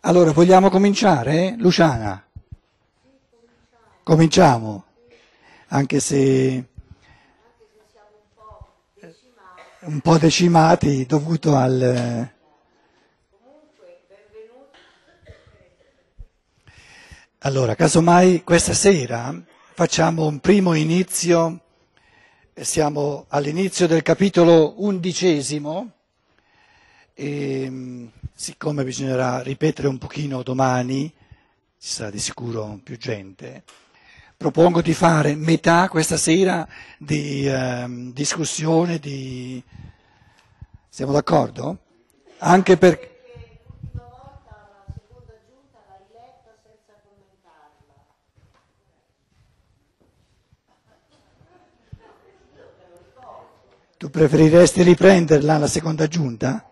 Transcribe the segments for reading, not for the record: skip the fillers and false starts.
Allora, vogliamo cominciare? Luciana? Cominciamo, anche se un po' decimati dovuto al... Allora, casomai questa sera facciamo un primo inizio, siamo all'inizio del capitolo 11 e siccome bisognerà ripetere un pochino domani, ci sarà di sicuro più gente, propongo di fare metà questa sera di discussione, siamo d'accordo? Anche perché... Tu preferiresti riprenderla la seconda giunta?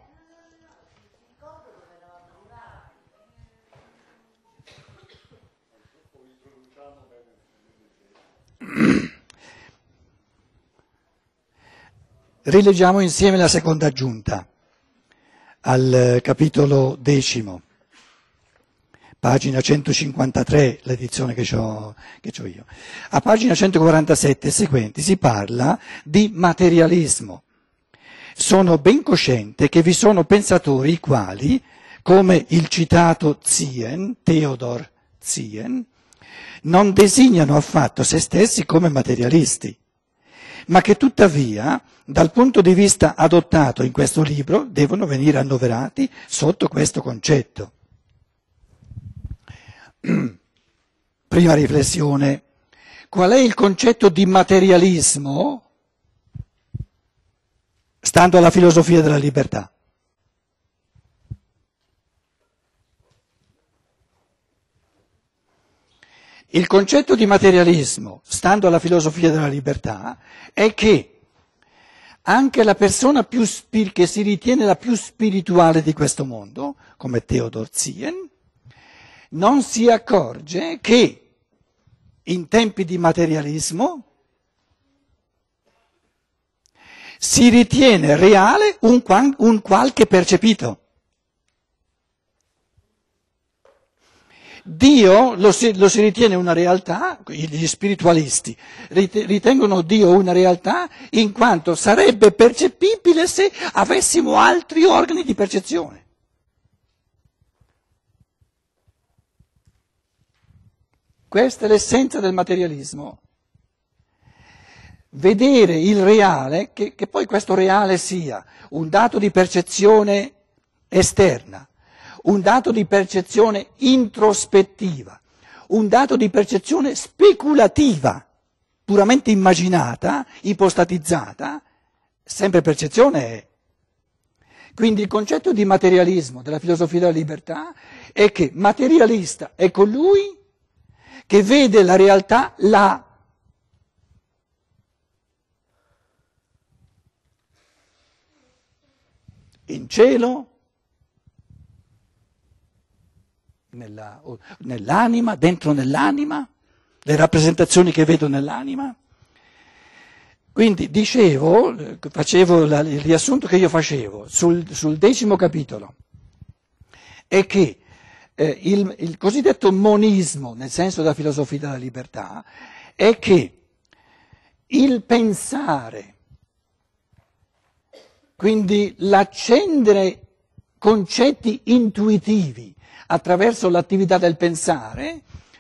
Rileggiamo insieme la seconda giunta al capitolo 10, pagina 153, l'edizione che c'ho io. A pagina 147 e seguenti si parla di materialismo. Sono ben cosciente che vi sono pensatori i quali, come il citato Theodor Ziehen, non designano affatto se stessi come materialisti, ma che tuttavia, dal punto di vista adottato in questo libro, devono venire annoverati sotto questo concetto. Prima riflessione, qual è il concetto di materialismo stando alla filosofia della libertà? Il concetto di materialismo, stando alla filosofia della libertà, è che anche la persona che si ritiene la più spirituale di questo mondo, come Theodor Ziehen, non si accorge che in tempi di materialismo si ritiene reale un qualche percepito. Dio lo si ritiene una realtà, gli spiritualisti ritengono Dio una realtà in quanto sarebbe percepibile se avessimo altri organi di percezione. Questa è l'essenza del materialismo. Vedere il reale, che poi questo reale sia un dato di percezione esterna, un dato di percezione introspettiva, un dato di percezione speculativa, puramente immaginata, ipostatizzata, sempre percezione è. Quindi il concetto di materialismo della filosofia della libertà è che materialista è colui che vede la realtà là. In cielo, nell'anima, dentro nell'anima, le rappresentazioni che vedo nell'anima. Quindi facevo il riassunto che io facevo sul 10° capitolo, è che il cosiddetto monismo, nel senso della filosofia della libertà, è che il pensare, quindi l'accendere concetti intuitivi attraverso l'attività del pensare,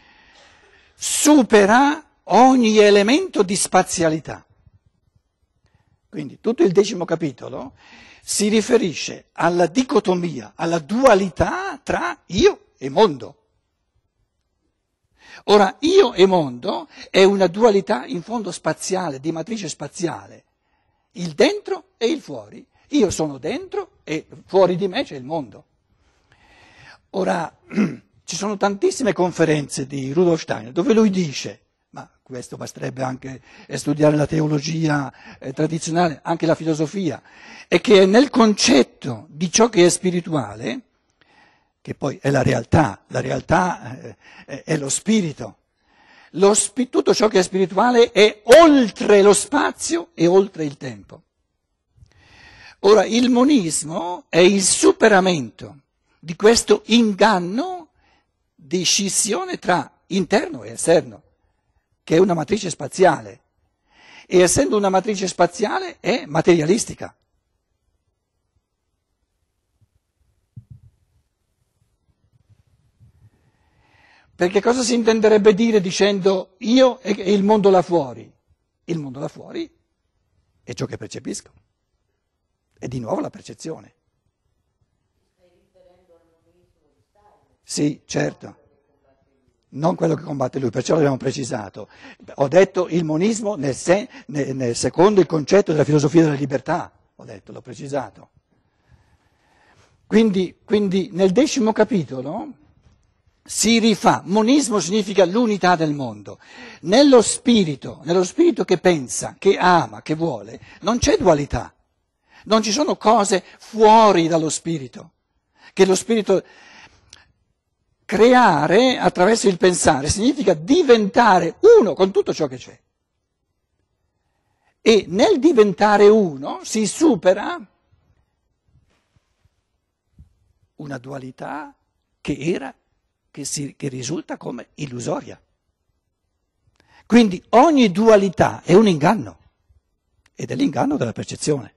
supera ogni elemento di spazialità. Quindi tutto il 10° capitolo si riferisce alla dicotomia, alla dualità tra io e mondo. Ora, io e mondo è una dualità in fondo spaziale, di matrice spaziale, il dentro e il fuori. Io sono dentro e fuori di me c'è il mondo. Ora, ci sono tantissime conferenze di Rudolf Steiner dove lui dice, ma questo basterebbe anche studiare la teologia tradizionale, anche la filosofia, è che nel concetto di ciò che è spirituale, che poi è la realtà è lo spirito, tutto ciò che è spirituale è oltre lo spazio e oltre il tempo. Ora, il monismo è il superamento di questo inganno di scissione tra interno e esterno, che è una matrice spaziale, e essendo una matrice spaziale è materialistica. Perché cosa si intenderebbe dire dicendo io e il mondo là fuori? Il mondo là fuori è ciò che percepisco, è di nuovo la percezione. Sì, certo, non quello che combatte lui, perciò l'abbiamo precisato. Ho detto il monismo secondo il concetto della filosofia della libertà, l'ho precisato. Quindi nel 10° capitolo si rifà, monismo significa l'unità del mondo. Nello spirito che pensa, che ama, che vuole, non c'è dualità, non ci sono cose fuori dallo spirito, che lo spirito... Creare attraverso il pensare significa diventare uno con tutto ciò che c'è. E nel diventare uno si supera una dualità che risulta come illusoria. Quindi ogni dualità è un inganno, ed è l'inganno della percezione.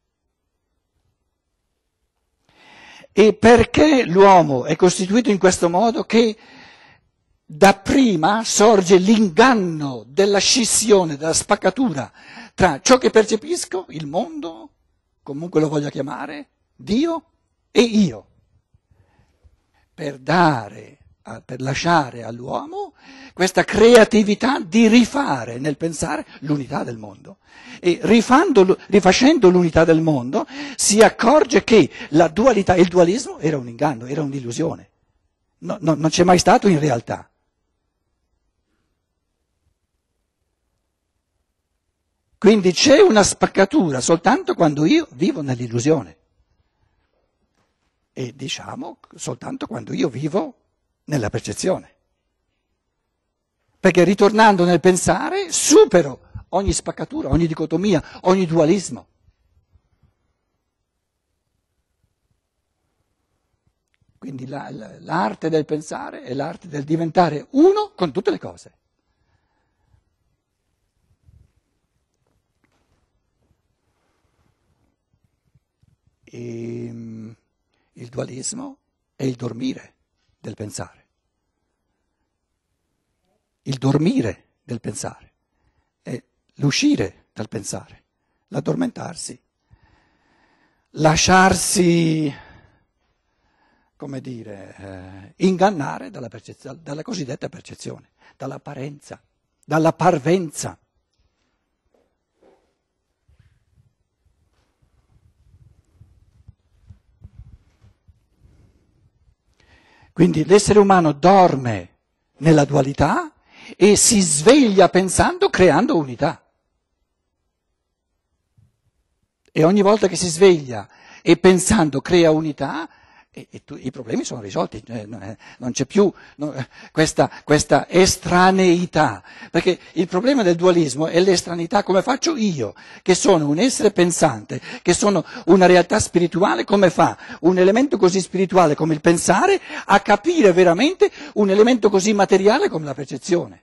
E perché l'uomo è costituito in questo modo che dapprima sorge l'inganno della scissione, della spaccatura tra ciò che percepisco, il mondo, comunque lo voglia chiamare, Dio e io, per lasciare all'uomo questa creatività di rifare nel pensare l'unità del mondo. E rifacendo l'unità del mondo si accorge che la dualità, il dualismo era un inganno, era un'illusione. Non c'è mai stato in realtà. Quindi c'è una spaccatura soltanto quando io vivo nell'illusione. E diciamo soltanto quando io vivo nella percezione. Perché ritornando nel pensare supero ogni spaccatura, ogni dicotomia, ogni dualismo. Quindi l'arte del pensare è l'arte del diventare uno con tutte le cose. E il dualismo è il dormire del pensare. Il dormire del pensare è l'uscire dal pensare, l'addormentarsi, lasciarsi, come dire, ingannare dalla cosiddetta percezione, dall'apparenza, dalla parvenza. Quindi l'essere umano dorme nella dualità e si sveglia pensando, creando unità. E ogni volta che si sveglia e pensando crea unità, i problemi sono risolti, non c'è più questa estraneità, perché il problema del dualismo è l'estraneità, come faccio io, che sono un essere pensante, che sono una realtà spirituale, come fa un elemento così spirituale come il pensare a capire veramente un elemento così materiale come la percezione.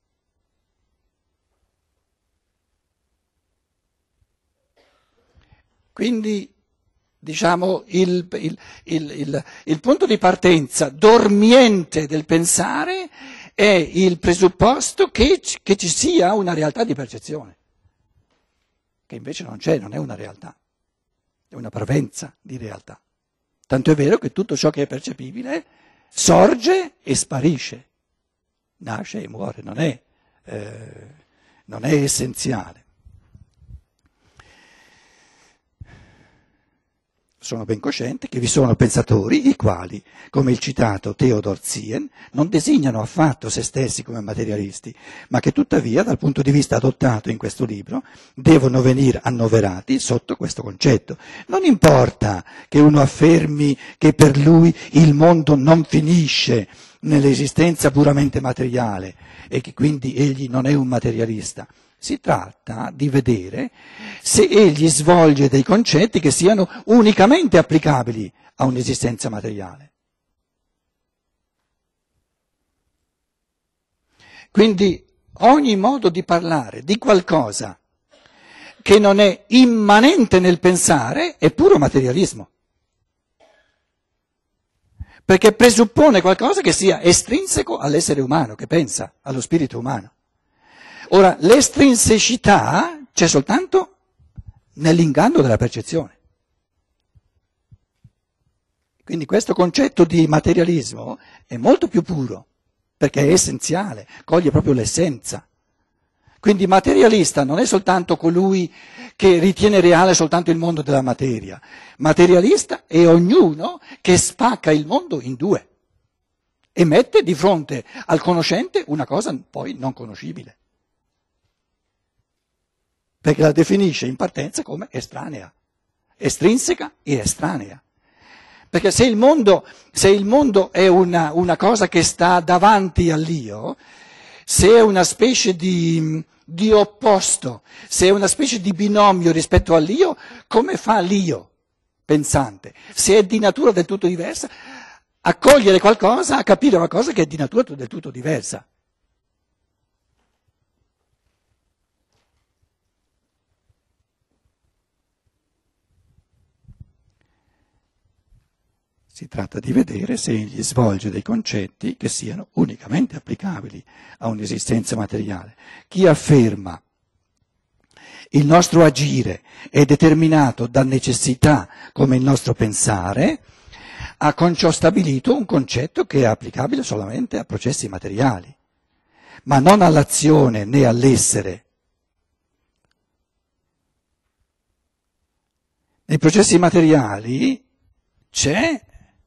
Quindi diciamo, il punto di partenza dormiente del pensare è il presupposto che ci sia una realtà di percezione, che invece non c'è, non è una realtà, è una parvenza di realtà. Tanto è vero che tutto ciò che è percepibile sorge e sparisce, nasce e muore, non è essenziale. Sono ben cosciente che vi sono pensatori i quali, come il citato Theodor Ziehen, non designano affatto se stessi come materialisti, ma che tuttavia, dal punto di vista adottato in questo libro, devono venire annoverati sotto questo concetto. Non importa che uno affermi che per lui il mondo non finisce nell'esistenza puramente materiale e che quindi egli non è un materialista. Si tratta di vedere se egli svolge dei concetti che siano unicamente applicabili a un'esistenza materiale. Quindi ogni modo di parlare di qualcosa che non è immanente nel pensare è puro materialismo, perché presuppone qualcosa che sia estrinseco all'essere umano, che pensa, allo spirito umano. Ora, l'estrinsecità c'è soltanto nell'inganno della percezione. Quindi questo concetto di materialismo è molto più puro, perché è essenziale, coglie proprio l'essenza. Quindi materialista non è soltanto colui che ritiene reale soltanto il mondo della materia. Materialista è ognuno che spacca il mondo in due e mette di fronte al conoscente una cosa poi non conoscibile, perché la definisce in partenza come estranea, estrinseca e estranea. Perché se il mondo è una cosa che sta davanti all'io, se è una specie di opposto, se è una specie di binomio rispetto all'io, come fa l'io pensante? Se è di natura del tutto diversa, a cogliere qualcosa, a capire qualcosa che è di natura del tutto diversa. Si tratta di vedere se egli svolge dei concetti che siano unicamente applicabili a un'esistenza materiale. Chi afferma il nostro agire è determinato da necessità come il nostro pensare, ha con ciò stabilito un concetto che è applicabile solamente a processi materiali, ma non all'azione né all'essere. Nei processi materiali c'è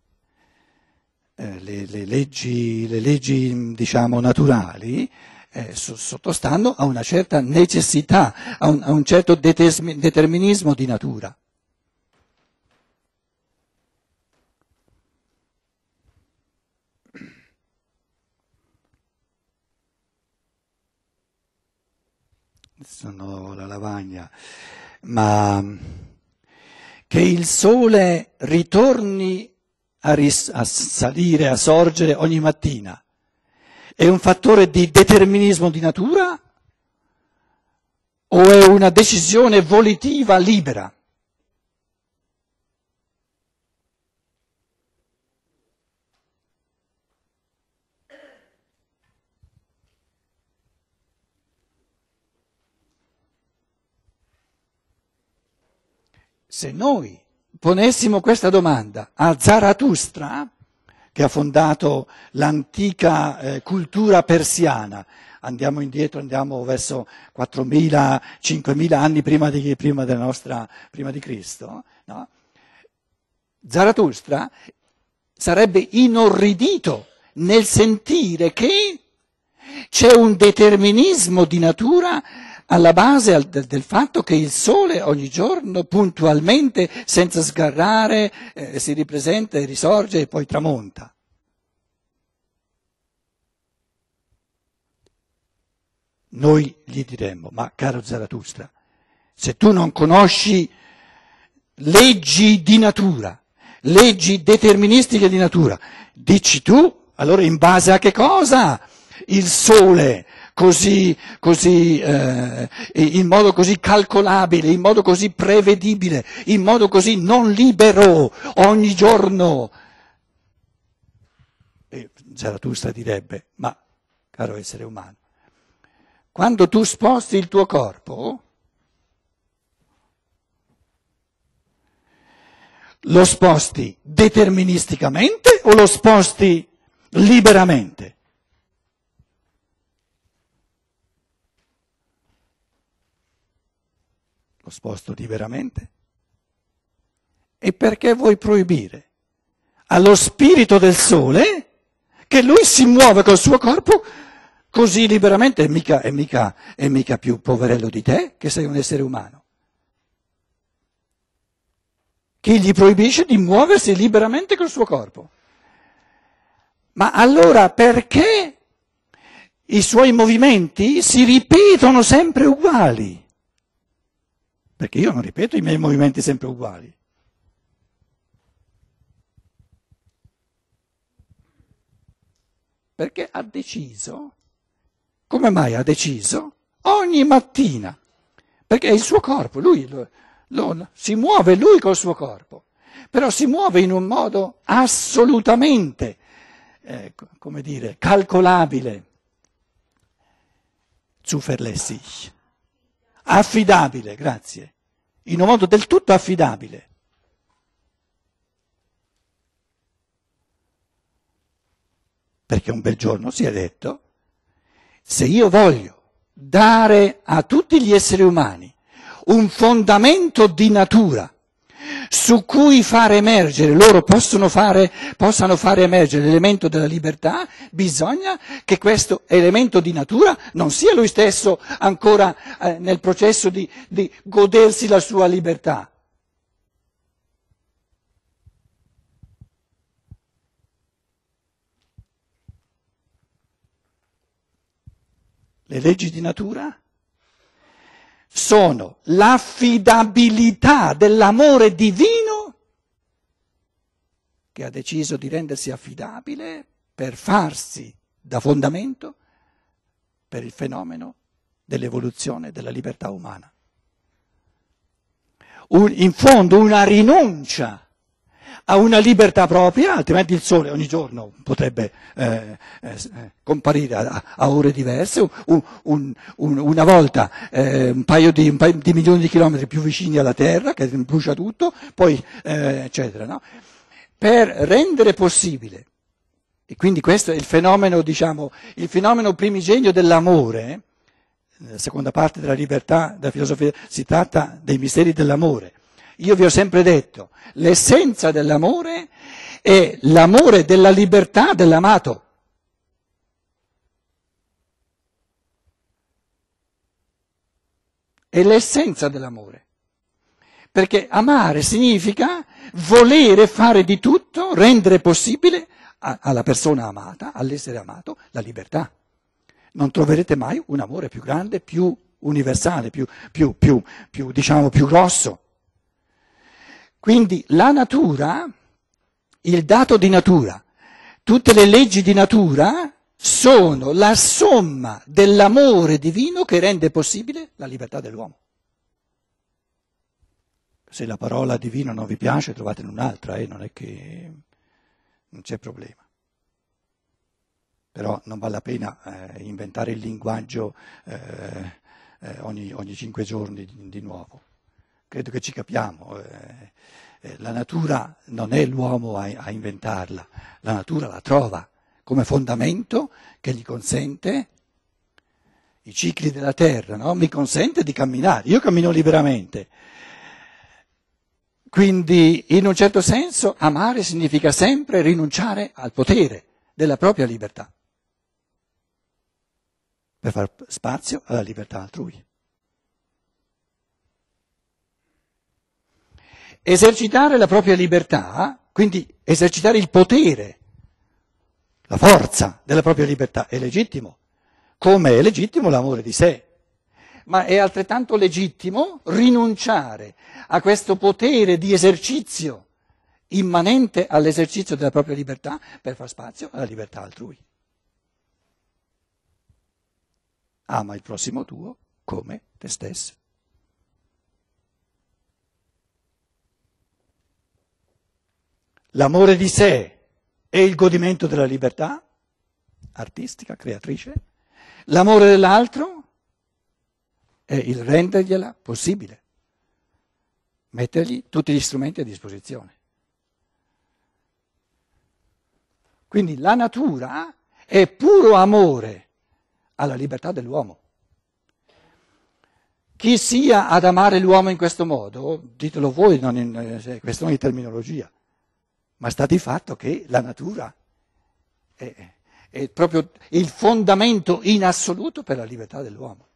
le leggi diciamo naturali sottostanno a una certa necessità, a un certo determinismo di natura. Sono la lavagna, ma che il sole ritorni a salire, a sorgere ogni mattina, è un fattore di determinismo di natura o è una decisione volitiva libera? Se noi ponessimo questa domanda a Zarathustra, che ha fondato l'antica cultura persiana, andiamo indietro, andiamo verso 4.000-5.000 anni prima di Cristo, no? Zarathustra sarebbe inorridito nel sentire che c'è un determinismo di natura alla base del fatto che il sole ogni giorno puntualmente, senza sgarrare, si ripresenta e risorge e poi tramonta. Noi gli diremmo, ma caro Zarathustra, se tu non conosci leggi di natura, leggi deterministiche di natura, dici tu, allora in base a che cosa il sole così in modo così calcolabile, in modo così prevedibile, in modo così non libero ogni giorno? E Zarathustra direbbe, ma caro essere umano, quando tu sposti il tuo corpo, lo sposti deterministicamente o lo sposti liberamente? Lo sposto liberamente. E perché vuoi proibire allo spirito del sole che lui si muove col suo corpo così liberamente? È mica più poverello di te, che sei un essere umano. Chi gli proibisce di muoversi liberamente col suo corpo? Ma allora perché i suoi movimenti si ripetono sempre uguali? Perché io non ripeto i miei movimenti sempre uguali. Perché ha deciso, come mai ha deciso? Ogni mattina, perché è il suo corpo, lui si muove lui col suo corpo, però si muove in un modo assolutamente, come dire, calcolabile, zuverlässig, affidabile, grazie, in un modo del tutto affidabile. Perché un bel giorno si è detto, se io voglio dare a tutti gli esseri umani un fondamento di natura su cui fare emergere, loro possano fare emergere l'elemento della libertà, bisogna che questo elemento di natura non sia lui stesso ancora nel processo di godersi la sua libertà. Le leggi di natura sono l'affidabilità dell'amore divino che ha deciso di rendersi affidabile per farsi da fondamento per il fenomeno dell'evoluzione della libertà umana. In fondo una rinuncia a una libertà propria, altrimenti il sole ogni giorno potrebbe comparire a ore diverse, una volta un paio di milioni di chilometri più vicini alla Terra, che brucia tutto, poi eccetera, no? Per rendere possibile, e quindi questo è il fenomeno, diciamo, il fenomeno primigenio dell'amore, nella seconda parte della libertà, della filosofia, si tratta dei misteri dell'amore. Io vi ho sempre detto, l'essenza dell'amore è l'amore della libertà dell'amato. È l'essenza dell'amore. Perché amare significa volere fare di tutto, rendere possibile alla persona amata, all'essere amato, la libertà. Non troverete mai un amore più grande, più universale, più diciamo, più grosso. Quindi la natura, il dato di natura, tutte le leggi di natura sono la somma dell'amore divino che rende possibile la libertà dell'uomo. Se la parola divino non vi piace, trovatene un'altra, non è che non c'è problema. Però non vale la pena inventare il linguaggio ogni 5 giorni di nuovo. Credo che ci capiamo. La natura non è l'uomo a inventarla, la natura la trova come fondamento che gli consente i cicli della terra, no? Mi consente di camminare, io cammino liberamente. Quindi, in un certo senso, amare significa sempre rinunciare al potere della propria libertà per far spazio alla libertà altrui. Esercitare la propria libertà, quindi esercitare il potere, la forza della propria libertà, è legittimo, come è legittimo l'amore di sé. Ma è altrettanto legittimo rinunciare a questo potere di esercizio immanente all'esercizio della propria libertà per far spazio alla libertà altrui. Ama il prossimo tuo come te stesso. L'amore di sé è il godimento della libertà artistica, creatrice. L'amore dell'altro è il rendergliela possibile, mettergli tutti gli strumenti a disposizione. Quindi la natura è puro amore alla libertà dell'uomo. Chi sia ad amare l'uomo in questo modo, ditelo voi, non è questione di terminologia, ma sta di fatto che la natura è proprio il fondamento in assoluto per la libertà dell'uomo.